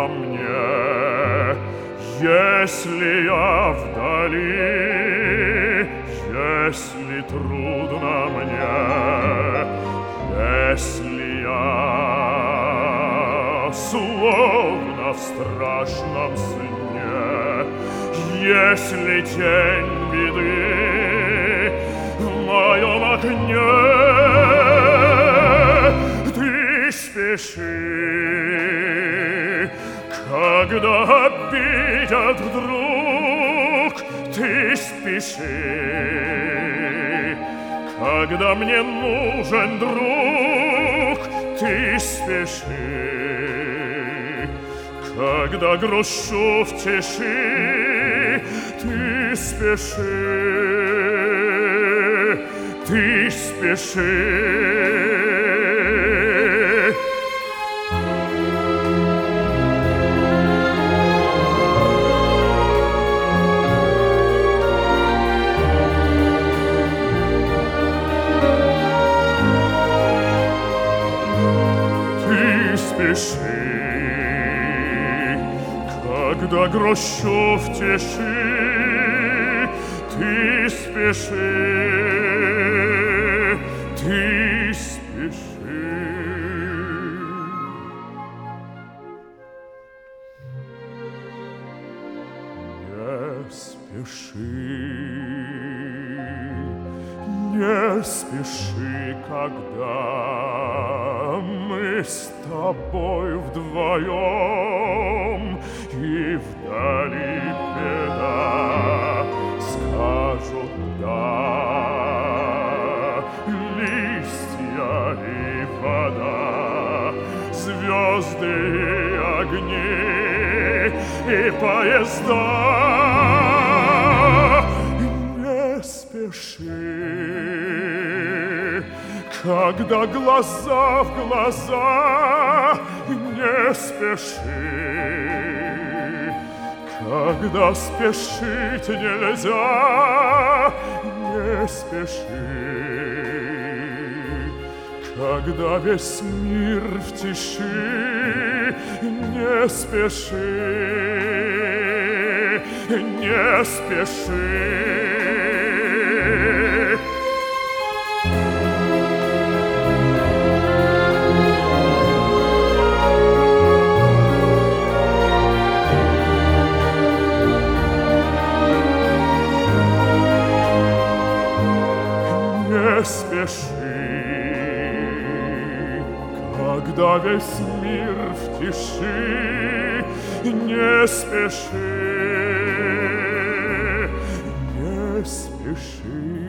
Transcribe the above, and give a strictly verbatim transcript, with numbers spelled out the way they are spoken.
трудно мне, если я вдали, если трудно мне, если я словно в страшном сне, если тень беды в моем окне, ты спеши, когда обидят вдруг, ты спеши, когда мне нужен друг, ты спеши, когда грущу в тиши, ты спеши, ты спеши. Спеши, когда грущу в тиши, ты спеши, ты спеши. Не спеши, не спеши, когда мы с тобой вдвоем, и вдали беда скажут да, листья и вода, звезды и огни и поезда. Не спеши, когда глаза в глаза, не спеши, когда спешить нельзя, не спеши, когда весь мир в тиши, не спеши, не спеши. Не спеши, когда весь мир в тиши, не спеши, не спеши.